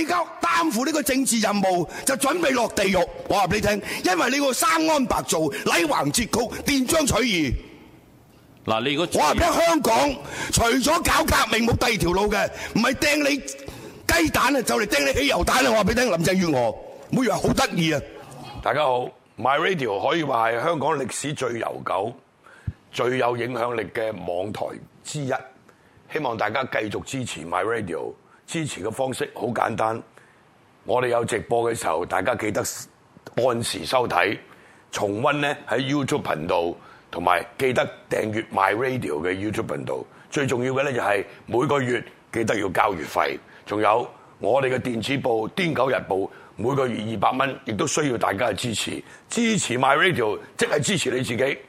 家擔負呢個政治任務，就準備落地獄。我話俾你聽，因為你個生安白造、禮橫節曲、斷章取義。 嗱，你如果我話俾你聽，香港除咗搞革命冇第二條路嘅，唔係掟你雞蛋啊，就嚟掟你汽油彈啊！我話俾你聽，林鄭月娥每樣好得意啊！ 大家好 ，My Radio 可以話係香港歷史最悠久、最有影響力嘅網台之一。希望大家繼續支持 My Radio， 支持嘅方式好簡單，我哋有直播嘅時候，大家記得按時收睇，重溫呢喺 YouTube 頻道。同埋記得訂閱 My Radio 嘅 YouTube 頻道，最重要嘅咧就係每個月記得要交月費，仲有我哋嘅電子報《癲狗日報》，每個月200蚊，亦都需要大家嘅支持。支持 My Radio 即係支持你自己。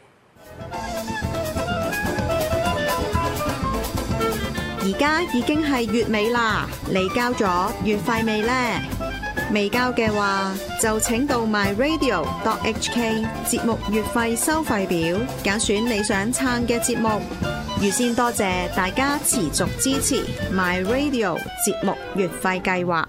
而家已經係月尾啦，你交咗月費未呢？未交嘅話，就請到 myradio.hk 節目月費收費表，揀選你想撐嘅節目。預先多謝大家持續支持 myradio 節目月費計劃。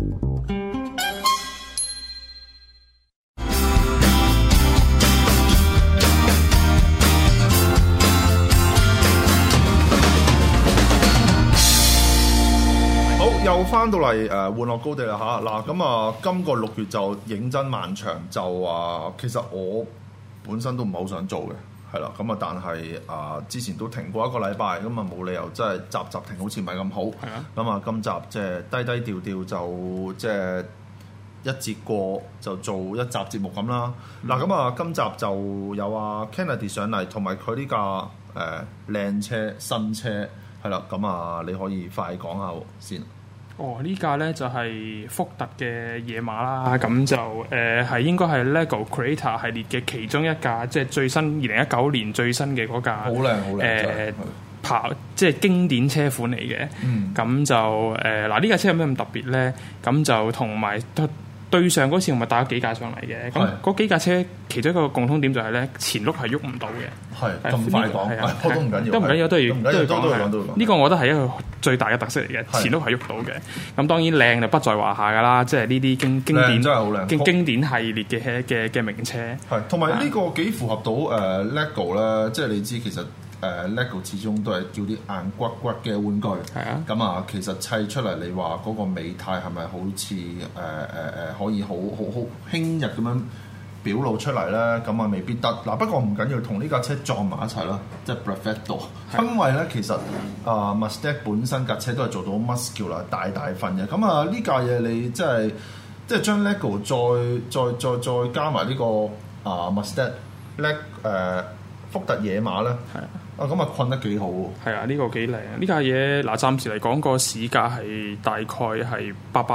又翻到嚟玩樂高地啦嚇嗱，咁啊今個6月就認真漫長，就話其實我本身都唔係好想做嘅，係啦，咁啊但係之前都停過1個禮拜，咁啊冇理由真係集停好似唔係咁好，咁啊今集即係低低調調就即係一節過就做一集節目咁啦。嗱咁啊今集就有阿 Kennedy 上嚟，同埋佢呢架靚車新車係啦，咁啊你可以快講下先。 呢架咧就係福特嘅野馬啦，咁就係應該係 LEGO Creator 系列嘅其中一架，即係最新2019年最新嘅嗰架，好靚即係經典車款嚟嘅。咁就嗱呢架車有咩咁特別咧？咁就同埋對上嗰次我咪帶咗幾架上嚟嘅，咁嗰幾架車其中一個共通點就係咧前轆係喐唔到嘅。係咁快講，都唔緊要，都唔緊要，都要講。呢個我覺得係一個最大嘅特色嚟嘅，前轆係喐到嘅。咁當然靚就不在話下㗎啦，即係呢啲經典真係好靚經典系列嘅名車。係同埋呢個幾符合到LEGO 啦，即係你知其實。LEGO 始終都係叫啲硬骨骨嘅玩具，咁啊其實砌出嚟你話嗰個美態係咪好似可以好輕日咁樣表露出嚟咧？咁啊未必得嗱，不過唔緊要，同呢架車撞埋一齊啦，即係 Bravado，因為咧其實Mustang 本身架車都係做到 muscular 大份嘅，咁啊呢架嘢你即係將 LEGO 再加埋呢個Mustang 福特野馬咧。咁啊困得幾好喎！係啊，呢個幾靚。呢架嘢嗱，暫時嚟講個市價係大概係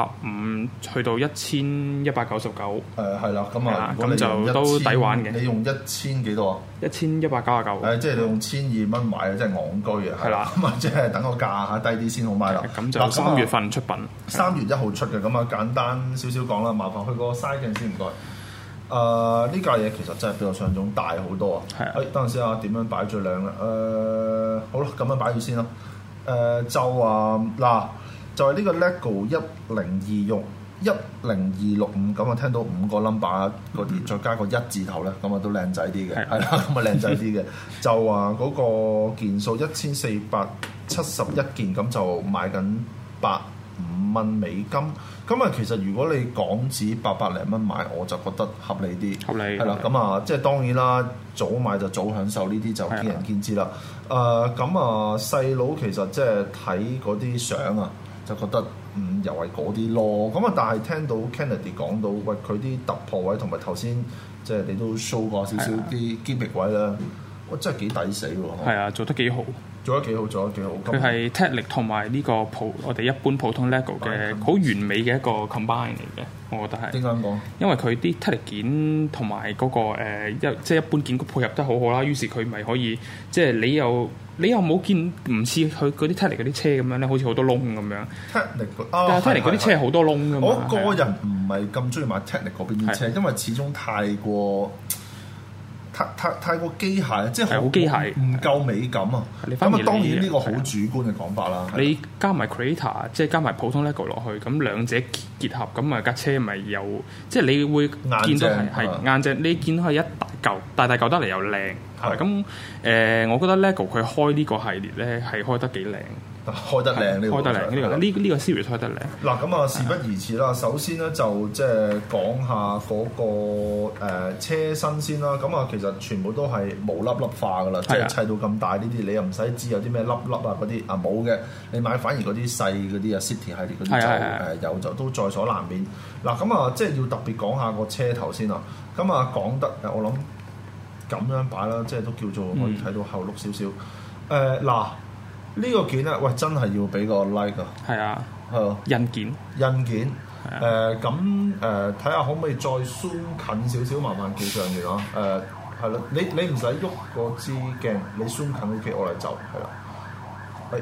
850去到1199。係啦，咁啊，咁就都抵玩嘅。你用1000幾多啊？1199。即係你用1200蚊買啊，真係戇居啊！係啦，咁啊，即係等個價下低啲先好買啦。咁就3月份出品，3月1號出嘅。咁啊，簡單少少講啦，麻煩去個 size 鏡先，唔該。呢架嘢其實真係比我想像中大好多啊！係，等陣先啊，點樣擺最靚啦？好啦，咁樣擺住先啦。就話嗱，就係呢個 LEGO 1026510265，咁啊聽到5個 number 嗰啲，再加個1字頭咧，咁啊都靚仔啲嘅，係啦，咁啊靚仔啲嘅。就話嗰個件數1471件，咁就賣緊85蚊美金。咁啊，其實如果你港紙800零蚊買，我就覺得合理啲。合理係啦，咁啊，即係當然啦，早買就早享受，呢啲就見仁見智啦。咁啊，細佬其實即係睇嗰啲相啊，就覺得又係嗰啲咯。咁啊，但係聽到 Kennedy 講到，喂佢啲突破位同埋頭先即係你都 show 過少少啲 gimmick 位啦，哇真係幾抵死喎！係啊，做得幾好。做得幾好，佢係 Technic 同埋呢個我哋一般普通 LEGO 嘅好完美嘅一個 combine 嚟嘅，我覺得係。點解咁講？因為佢啲 Technic 件同埋嗰個即係一般件配合得好好啦，於是佢咪可以即係你又冇見唔似佢嗰啲 Technic 嗰啲車咁樣咧，好似好多窿咁樣。Technic 嗰啲車好多窿㗎嘛。我個人唔係咁中意買 Technic 嗰邊啲車，因為始終太過太過機械，即係好機械， 唔夠美感啊！咁啊，當然呢個好主觀嘅講法啦。 你加埋 Creator， 即係加埋普通 LEGO 落去，咁兩者結合，咁啊架車咪有，即係你會見到係硬淨，你見到係一大嚿得嚟又靚，係咁我覺得 LEGO 佢開呢個系列咧係開得幾靚。 開得靚呢個， 開得靚呢個 series 開得靚。 嗱咁啊，事不宜遲啦。首先咧就即係講下嗰個車身先啦。咁啊，其實全部都係無粒粒化噶啦，即係砌到咁大呢啲，你又唔使知有啲咩粒粒啊嗰啲啊冇嘅。你買反而嗰啲細嗰啲啊 City 系列嗰啲就有就都在所難免。嗱咁啊，即係要特別講下個車頭先啊。咁啊講得我諗咁樣擺啦，即係都叫做可以睇到後碌少少。嗱。呢個件咧，喂，真係要俾個 like 啊！ 係啊， 係啊， 印件， 咁睇下可唔可以再 zoom 近少少，麻煩技術人員啊！係咯，你唔使喐個支鏡，你 zoom 近 OK，我嚟就係啦，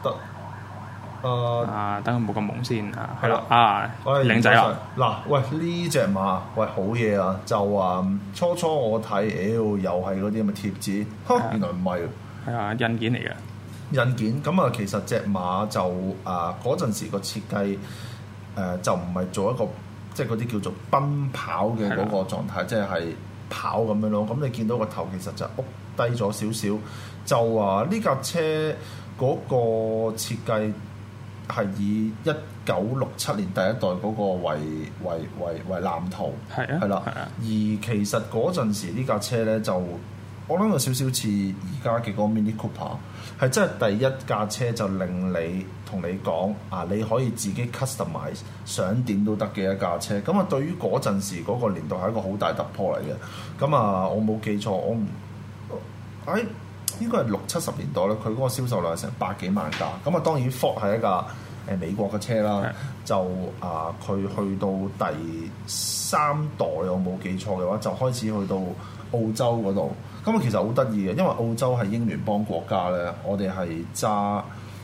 得， 等佢冇咁蒙先啊，係啦，靚仔啦！ 嗱，喂，呢隻馬，喂，好嘢啊！就話初我睇，又係嗰啲咁嘅貼紙，原來唔係， 係啊，印件嚟嘅。 印件咁啊，其實隻馬就嗰陣時個設計就唔係做一個即係嗰啲叫做奔跑嘅嗰個狀態，即係跑咁樣咯。咁你見到個頭其實就屋低咗少少，就話呢架車嗰個設計係以1967年第一代嗰個為藍圖，係啦。而其實嗰陣時呢架車咧就我諗有少少似而家嘅嗰個 Mini Cooper。係真係第一架車就令你同你講你可以自己 customize 想點都得嘅一架車。咁啊，對於嗰陣時嗰個年代係一個好大突破嚟嘅。咁啊，我冇記錯，應該係60-70年代咧，佢嗰個銷售量係成百幾萬架。咁啊，當然 Ford 係一架美國嘅車啦。就佢去到第3代，我冇記錯嘅話，就開始去到澳洲嗰度。咁啊，其實好得意嘅，因為澳洲係英聯邦國家咧，我哋係揸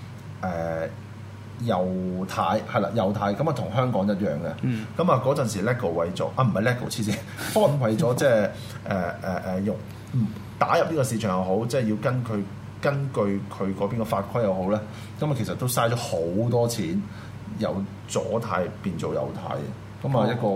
右軚，係啦，右軚，咁啊同香港一樣嘅。咁啊嗰陣時 LEGO 為咗唔係 LEGO 黐線，Ford 為咗即係用打入呢個市場又好，即係要根據佢嗰邊嘅法規又好咧，咁啊其實都嘥咗好多錢，由左軚變做右軚嘅。咁啊，一個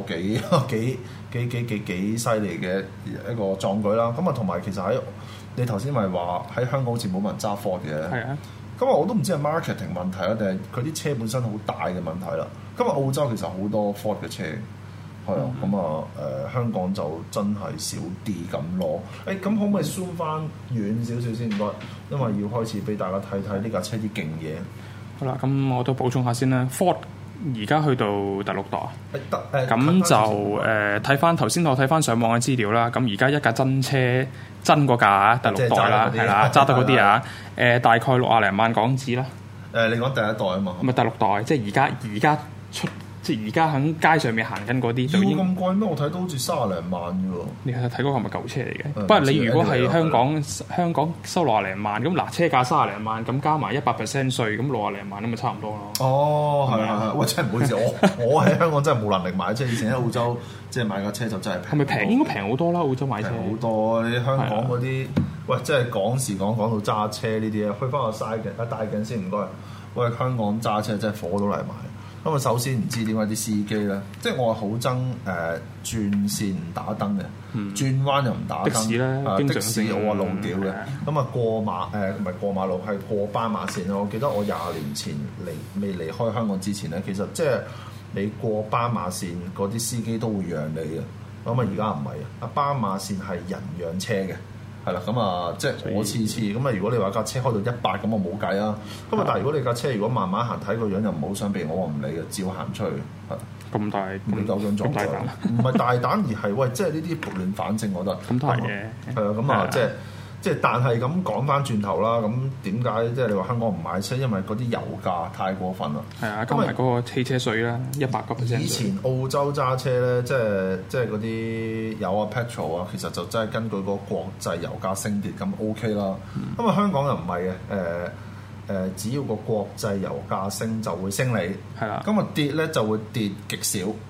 幾犀利嘅一個壯舉啦。咁啊，同埋其實你頭先咪話喺香港好似冇乜人揸 Ford 嘅。係啊。咁啊，我都唔知係 marketing 問題啦，定係佢啲車本身好大嘅問題啦。咁啊，澳洲其實好多 Ford 嘅車，係啊。咁啊，香港就真係少啲咁咯。咁可唔可以 zoom 翻遠少少先？唔該，因為要開始俾大家睇睇呢架車啲勁嘢。 好啦，咁我都補充下先啦。Ford而家去到第6代，咁就睇翻頭先我睇翻上網嘅資料啦。咁而家一架真車真嗰架第6代啦，係啦，揸得嗰啲啊，大概60零萬港紙啦。 你講第一代啊嘛？ 唔係第6代，即係而家出。即係而家喺街上面行緊嗰啲， 要咁貴咩？我睇到好似30零萬嘅喎。 你睇嗰個係咪舊車嚟嘅？不過你如果係香港收60零萬，咁嗱車價30零萬，咁加埋100% 稅，咁60零萬咁咪差唔多咯。 哦，係，喂，真係唔好意思，我喺香港真係冇能力買車，以前喺澳洲即係買架車就真係平。 係咪平？應該平好多啦，澳洲買車。 好多，你香港嗰啲，喂，真係講到揸車呢啲啊，去翻個嘥嘅大鏡先唔該。喂，香港揸車真係火到嚟買。咁啊，首先唔知點解啲司機咧，即係我係好憎轉線唔打燈嘅，轉彎又唔打燈。的士咧，的士我話路屌嘅。咁啊過馬唔係過馬路，係過斑馬線咯。我記得我20年前未離開香港之前咧，其實即係你過斑馬線嗰啲司機都會讓你嘅。咁啊而家唔係啊，斑馬線係人讓車嘅。係啦，咁啊，即係我次咁啊。如果你話架車開到100，咁我冇計啊。咁啊，但係如果你架車如果慢慢行，睇個樣又唔好想避，我唔理嘅，照行出去。係咁大，你夠薑撞咗，唔係大膽而係喂，即係呢啲撥亂反正，我覺得咁都係嘅。係啊，咁啊，即係，但係咁講翻轉頭啦，咁點解即係你話香港唔買車？因為嗰啲油價太過分啦。係啊，加埋嗰個汽車稅啦，100%。以前澳洲揸車咧，即係嗰啲油啊 petrol 啊，其實就真係根據個國際油價升跌咁 OK 啦。咁啊，香港又唔係嘅，只要個國際油價升就會升你。係啦。咁啊跌咧就會跌極少。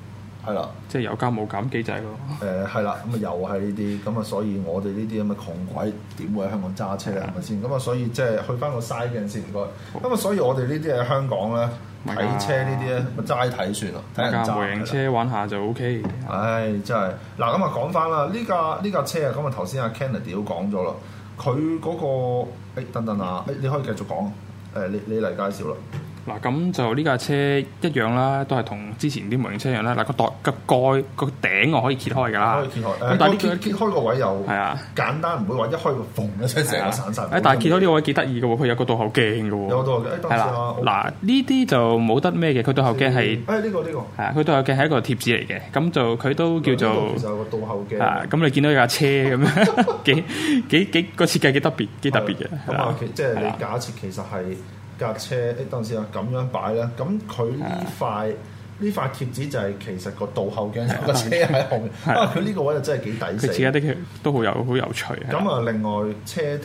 係啦， 即係有加冇減機制咯。 係啦，咁啊又係呢啲，咁啊所以我哋呢啲咁嘅窮鬼點會喺香港揸車啊？係咪先？咁啊所以即係去翻個 size 嘅先唔該。咁啊所以我哋呢啲喺香港咧睇車呢啲咧，咪齋睇算咯，睇人揸。模型車玩下就 OK。 唉，真係嗱咁啊講翻啦，呢架車啊，咁啊頭先阿 Kennedy 都講咗啦，佢嗰個等等啊，你可以繼續講，你嚟介紹啦。 嗱咁就呢架車一樣啦，都係同之前啲模型車一樣啦。嗱個蓋個頂我可以揭開㗎啦， 可以揭開。 咁但係呢揭開個位又係啊， 簡單，唔會話一開個縫一聲成個散晒。 但係揭開呢個位幾得意嘅喎，佢有個倒後鏡嘅喎。 有個倒後鏡，係啦。 嗱呢啲就冇得咩嘅，佢倒後鏡係呢個係啊，佢倒後鏡係一個貼紙嚟嘅，咁就佢都叫做其實有個倒後鏡。 啊，咁你見到有架車咁樣幾個設計幾特別嘅。 咁啊，即係你假設其實係。架車等陣先啊，咁樣擺咧，咁佢呢塊貼紙就係其實個倒後鏡有個車喺後面，佢呢個位就真係幾抵死。 佢設計得都好有趣。 咁啊，另外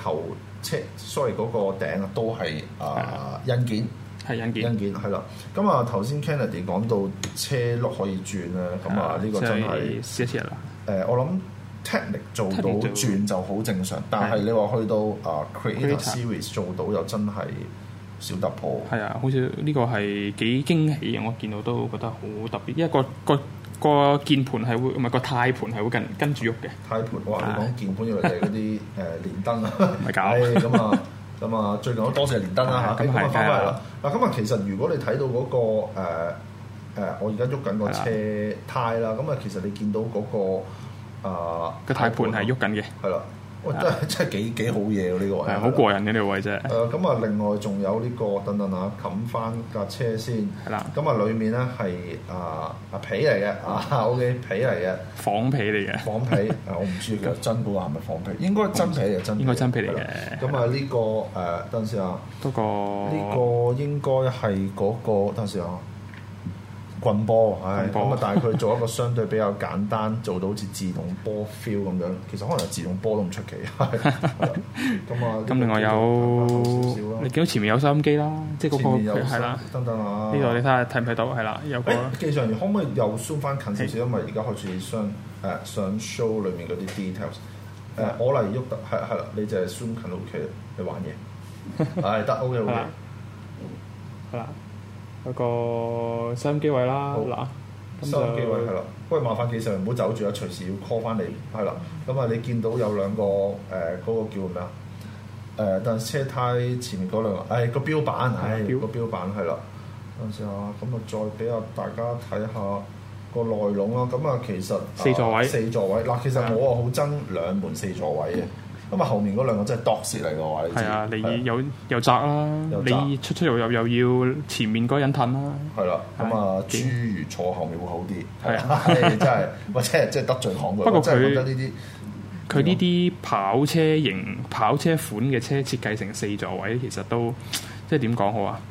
sorry 嗰個頂啊，都係印件， 係印件係啦。咁啊，頭先 Kennedy 講到車轆可以轉咧，咁啊呢個真係試一試啦。 我諗 Technic 做到轉就好正常，但係你話去到Creator Series 做到又真係小突破。 係啊，好似呢個係幾驚喜嘅，我見到都覺得好特別，因為個鍵盤係會唔係個軚盤係會跟住喐嘅。軚盤哇！你講鍵盤以為係嗰啲連燈啊？ 唔係搞。 咁啊，最近好多謝連燈啦嚇。咁啊，翻返嚟啦。嗱，咁啊，其實如果你睇到嗰個我而家喐緊個車軚啦，咁啊，其實你見到嗰個軚盤係喐緊嘅。 係啦。喂，真係幾好嘢喎！呢個位係好過癮嘅呢個位啫。 咁啊，另外仲有呢個等等啊，冚翻架車先。 係啦。 咁啊，裡面咧係皮嚟嘅，OK 皮嚟嘅。 仿皮嚟嘅。 仿皮我唔知其實真嗰個係咪仿皮？應該真皮嚟，真。 應該真皮嚟嘅。 咁啊，呢個等陣先啊。 嗰個。 呢個應該係嗰個等陣先啊。棍波，咁啊！但係佢做一個相對比較簡單，做到好似自動波 feel 咁樣。其實可能係自動波都唔出奇。咁啊， 咁另外有你見到前面有收音機啦，即係嗰個係啦。 等等啊！ 呢度你睇下睇唔睇到？係啦，有個。 技術人員可唔可以又 zoom 翻近少少？因為而家開始想 show 裏面嗰啲 details。我嚟喐得係啦，你就係 zoom 近 OK，你玩嘢。係得 OK。 係啦。嗰個收音機位啦，嗱， 收音機位係啦。不過麻煩技術人唔好走住啊，隨時要 call 翻你係啦。咁啊，你見到有兩個嗰個叫咩啊？但係車胎前面嗰兩個，個標板，個標板係啦。等陣先啊，咁啊再俾大家睇下個內籠啦。咁啊，其實四座位嗱，其實我啊好憎兩門四座位嘅。咁啊，後面嗰兩個真係度蝕嚟嘅話，你知係啊，你又窄啦，你出又要前面嗰人褪啦， 係啦。咁啊，諸如坐後面會好啲，係啊，真係或者係得罪行佢。 不過真係覺得呢啲佢呢啲跑車款嘅車設計成四座位，其實都即係點講好啊？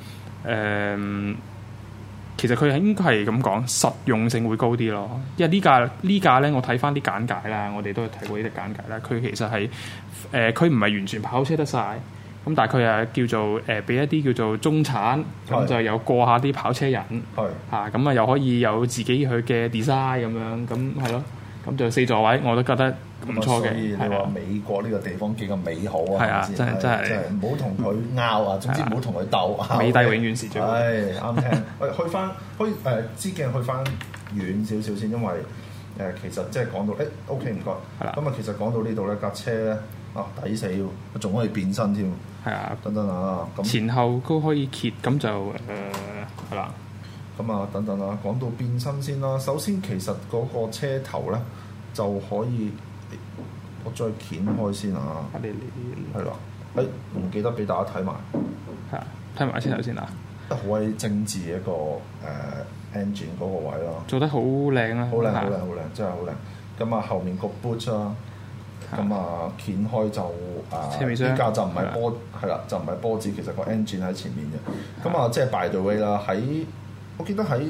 其實佢應該係咁講，實用性會高啲咯。因為呢架咧，我睇翻啲簡介啦，我哋都係睇過呢啲簡介啦。佢其實係佢唔係完全跑車得晒，咁但係佢係叫做俾一啲叫做中產，咁就有過下啲跑車人，咁啊又可以有自己佢嘅 design 咁樣，咁係咯。咁就四座位我都覺得唔錯嘅。 所以你話美國呢個地方幾咁美好啊？ 係啊，真係唔好同佢拗啊！總之唔好同佢鬥。 美帝永遠是最好。 啱聽。去翻支鏡去翻遠少少先，因為其實即係講到OK 唔該。係啦。咁啊，其實講到呢度咧，架車咧抵死喎，仲可以變身添。係啊。等等啊，咁前後都可以揭，咁就係啦。 咁啊，等等啊，講到變身先啦。首先，其實嗰個車頭咧就可以，我再掀開先啊。係啦，唔記得俾大家睇埋。 係啊，睇埋車頭先啊。 好鬼精緻一個engine 嗰個位咯。做得好靚啊！ 好靚，真係好靚。咁啊，後面個 boot 啦，咁啊掀開就呢架就唔係波，係啦，就唔係波子，其實個 engine 喺前面嘅。咁啊，即係 by the way 啦，我記得喺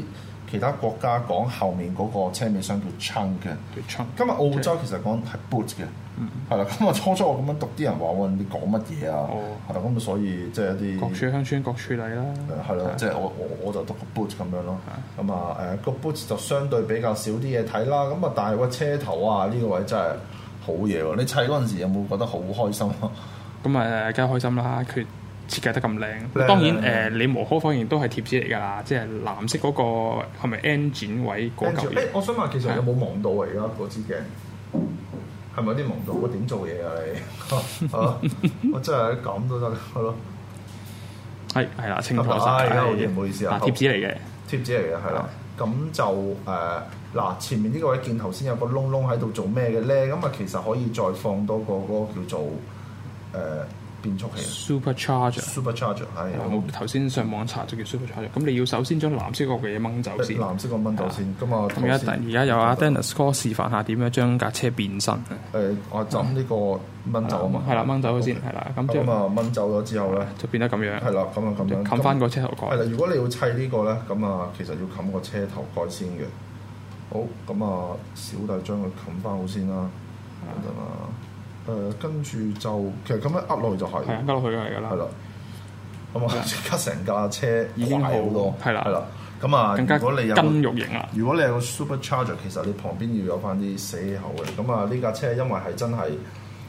其他國家講後面嗰個車尾箱叫 trunk 嘅。 trunk 今日澳洲其實講係 boot 嘅，係啦。咁我初我咁樣讀，啲人話喎你講乜嘢啊？係啦，咁所以即係一啲各處鄉村各處例啦。 係咯，即係我就讀個 boot 咁樣咯。咁啊個 boot 就相對比較少啲嘢睇啦。咁啊但係個車頭啊呢個位真係好嘢喎！你砌嗰陣時有冇覺得好開心啊？ 咁啊梗係開心啦！佢設計得咁靚，當然你無可否認都係貼紙嚟㗎啦，即係藍色嗰個係咪 engine 位嗰嚿嘢？ 我想問其實有冇望到啊？而家嗰支鏡係咪有啲望到？我點做嘢啊你？我真係咁都得，係咯。 係啦，清楚晒。 而家好啲，唔好意思啊。 貼紙嚟嘅， 貼紙嚟嘅係啦。咁就嗱前面呢個位見頭先有個窿窿喺度做咩嘅咧？咁啊其實可以再放多個嗰個叫做變速器 supercharger 係。 我頭先上網查就叫 supercharger。咁你要首先將藍色嗰個嘢掹走先。 藍色個掹走先。咁啊， 而家有阿 Dennis 哥示範下點樣將架車變身。 我就呢個掹走啊嘛。 係啦，掹走先係啦。 咁啊掹走咗之後咧， 就變得咁樣。 係啦，咁啊咁樣。 冚翻個車頭蓋。 係啦，如果你要砌呢個咧，咁啊其實要冚個車頭蓋先嘅。好，咁啊小弟將佢冚翻好先啦。得啦。跟住就其實咁樣噏落去就係， 係啊，噏落去就係㗎啦。 係啦，咁啊即刻成架車已經好多， 係啦， 係啦。咁啊，如果你有筋肉型啦， 如果你有個 supercharger，其實你旁邊要有翻啲死氣口嘅。咁啊，呢架車因為係真係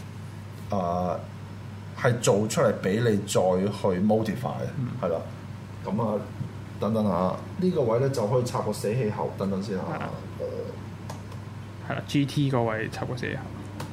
係做出嚟俾你再去 modify 嘅，係啦。咁啊，等等下，呢個位咧就可以插個死氣口，等等先嚇。 係啦，GT 個位插個死氣口。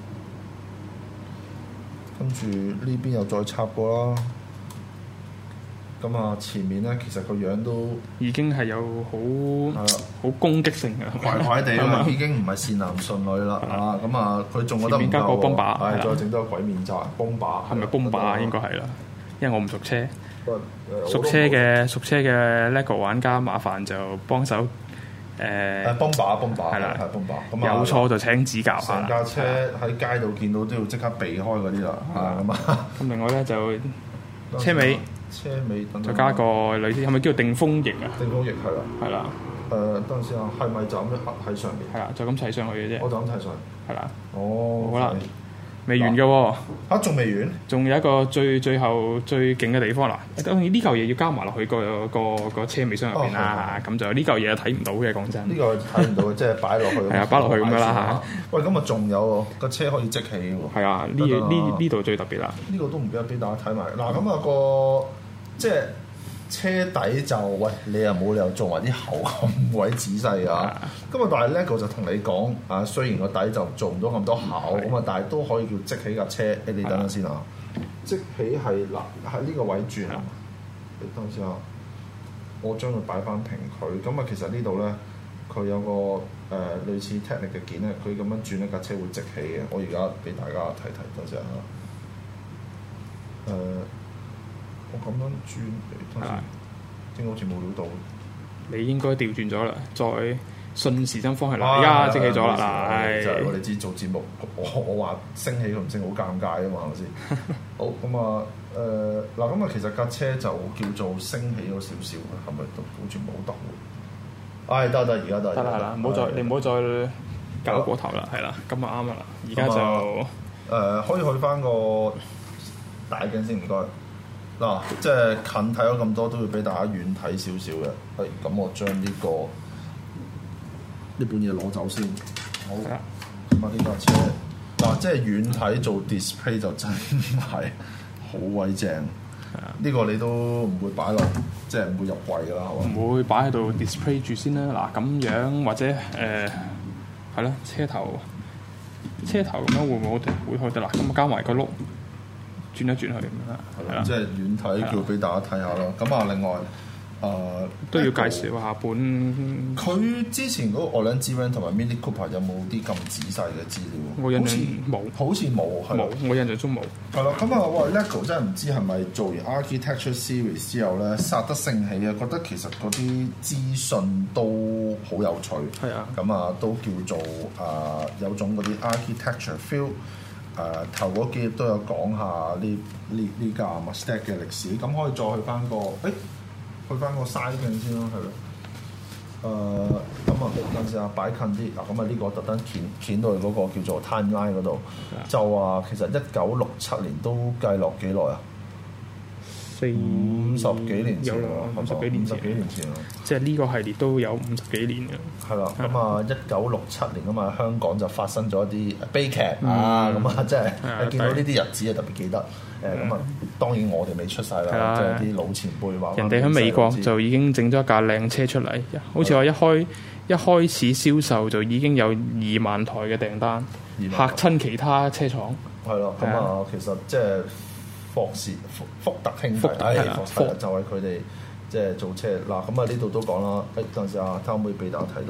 跟住呢邊又再插過啦，咁啊前面咧其實個樣都已經係有好攻擊性嘅， 怪怪地啦，已經唔係善男信女啦啊！咁啊佢仲覺得唔夠喎， 加個泵把， 係再整多個鬼面罩泵把， 係咪泵把啊？應該係啦，因為我唔熟車，熟車嘅 LEGO 玩家麻煩就幫手。 泵把係啦，係泵把。咁有錯就請指教下。 成架車喺街度見到都要即刻避開嗰啲啦。咁啊。 咁另外咧就車尾就加個類似係咪叫做定風翼啊？ 定風翼係啦。 係啦。 等陣先啊，係咪就咁樣喺上面？ 係啦，就咁砌上去嘅啫。 我就咁砌上去。係啦。 哦。 好啦。未完嘅喎， 仲未完？ 仲有一個最後最勁嘅地方啦！當然呢嚿嘢要加埋落去個車尾箱入邊啦，咁就呢嚿嘢睇唔到嘅，講真。 呢個睇唔到嘅，即係擺落去。係啊，擺落去咁樣啦嚇。 喂，咁啊仲有個車可以即起喎。 係啊，呢度最特別啦。呢個都唔記得俾大家睇埋。嗱，咁啊個即係車底就喂，你又冇理由做埋啲厚咁鬼仔細啊！咁啊，但係 LEGO 就同你講啊，雖然個底就做唔到咁多厚，咁啊，但係都可以叫積起架車。你等陣先啊！積起係嗱喺呢個位轉啊！你等陣先啊！我將佢擺翻平佢。咁啊，其實呢度咧，佢有個類似 technic 嘅件咧，佢咁樣轉一架車會積起嘅。我而家俾大家睇睇，等陣啊！我咁樣轉，點解好似冇料到？ 你應該調轉咗啦，再順時針方向啦，而家即起咗啦，係。 就係我哋知做節目，我話升起同唔升好尷尬啊嘛，係咪先？好咁啊，嗱咁啊，其實架車就叫做升起咗少少嘅，係咪都好似冇得？得，而家得。 得啦，你唔好再搞過頭啦，係啦，咁啊啱啦，而家就可以去翻個大鏡先，唔該。嗱，即係近睇咗咁多，都要俾大家遠睇少少嘅。係，咁我將呢本嘢攞走先。好，咁啊呢架車，嗱，即係遠睇做 display 就真係好鬼正。呢個你都唔會擺落，即係唔會入櫃㗎啦，係嘛？ 唔會擺喺度 display 住先啦。嗱，咁樣或者係咯，車頭咁樣會唔會好啲？嗱，咁啊加埋個轆。轉一轉去咁樣啦，係啦， 即係遠睇叫俾大家睇下咯。咁啊，另外都要介紹下本。 佢之前嗰個 Orleans 同埋 Mini Cooper 有冇啲咁仔細嘅資料？ 我印象冇， 好似冇， 冇。我印象中冇。 係啦，咁啊，哇 LEGO 真係唔知係咪做完 Architecture Series 之後咧，殺得盛起啊！覺得其實嗰啲資訊都好有趣。 係啊。 咁啊，都叫做有種嗰啲 Architecture feel。頭嗰幾頁都有講下呢架 Mustang 嘅歷史，咁可以再去翻個，去翻個 side 鏡先咯，係咁啊，等陣先啊，擺近啲嗱，咁啊呢個特登掀到去嗰個叫做 timeline 嗰度，就話其實1967年都計落幾耐啊？50幾年前喎 ，50幾年前咯， 即係呢個系列都有50幾年嘅。 係啦，咁啊1967年啊嘛，香港就發生咗一啲悲劇啊，咁啊即係你見到呢啲日子啊特別記得。咁啊，當然我哋未出世啦，即係啲老前輩話。人哋喺美國就已經整咗一架靚車出嚟，好似話一開始銷售就已經有2萬台嘅訂單，嚇親其他車廠。 係咯，咁啊，其實即係福特兄弟，福特就係佢哋即係做車嗱。咁啊呢度都講啦，等陣時啊，睇可唔可以俾大家睇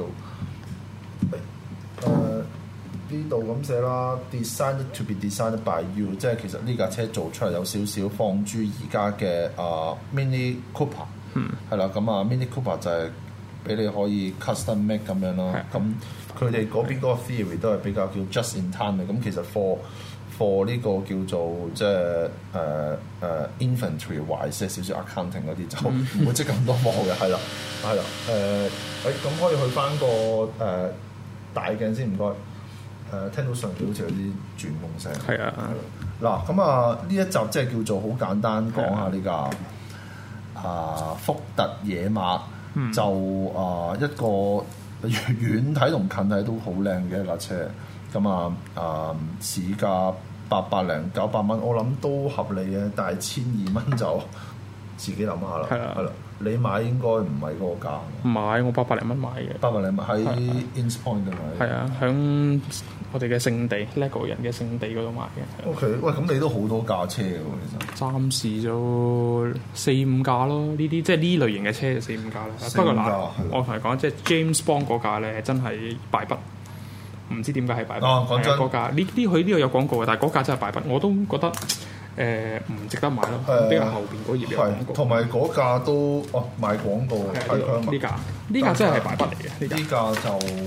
到？呢度咁寫啦 ，designed to be designed by you， 即係其實呢架車做出嚟有少少放諸而家嘅Mini Cooper，係啦，咁Mini Cooper 就係俾你可以 custom make 咁樣咯。咁佢哋嗰邊嗰個 theory 都係比較叫 just in time 嘅。咁其實 for 呢個叫做即係inventory wise 少少 accounting 嗰啲就唔會積咁多貨嘅，係啦，咁可以去翻個大鏡先，唔該。聽到上邊好似有啲轉動聲。係啊，嗱咁呢一集即係叫做好簡單講下呢架福特野馬，就一個遠睇同近睇都好靚嘅一架車。咁市價800零900蚊，我諗都合理嘅，但係1200蚊就自己諗下啦。係啦，你買應該唔係嗰個價。 唔買，我800零蚊買嘅。800 零蚊喺 Ins Point 度買。 係啊，響我哋嘅聖地 LEGO 人嘅聖地嗰度買嘅。 OK，喂，咁你都好多架車嘅喎，其實。 暫時就4-5架咯，呢啲即係呢類型嘅車就4-5架啦。不過嗱，我同你講，即係 James Bond 嗰架咧，真係敗筆。唔知點解係敗筆。 講真， 嗰架佢呢度有廣告嘅，但係嗰架真係敗筆，我都覺得唔值得買咯。比較後邊嗰頁有廣告。 同埋嗰架都賣廣告。 呢架真係敗筆嚟嘅。 呢架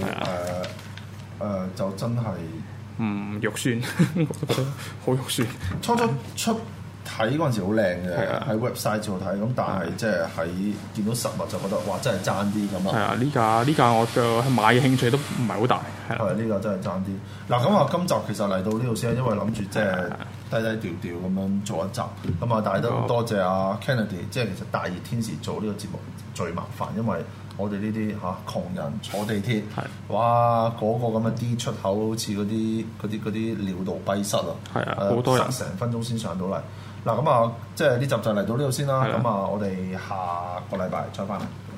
就真係肉酸，我覺得好肉酸。 初出睇嗰陣時好靚嘅，喺 website 度睇，咁但係即係喺見到實物就覺得哇，真係爭啲咁啊！ 係啊，呢架我嘅買嘅興趣都唔係好大。 係呢架真係爭啲。嗱咁今集其實嚟到呢度先，因為諗住即係低調調咁樣做一集。咁但係都多謝阿 Kennedy，即係其實大熱天時做呢個節目最麻煩，因為我哋呢啲窮人坐地鐵，哇嗰個咁嘅 D 出口好似嗰啲尿道閉塞啊！ 係啊，好多人成分鐘先上到嚟。嗱咁即係呢集就嚟到呢度先啦。咁我哋下個禮拜再翻嚟。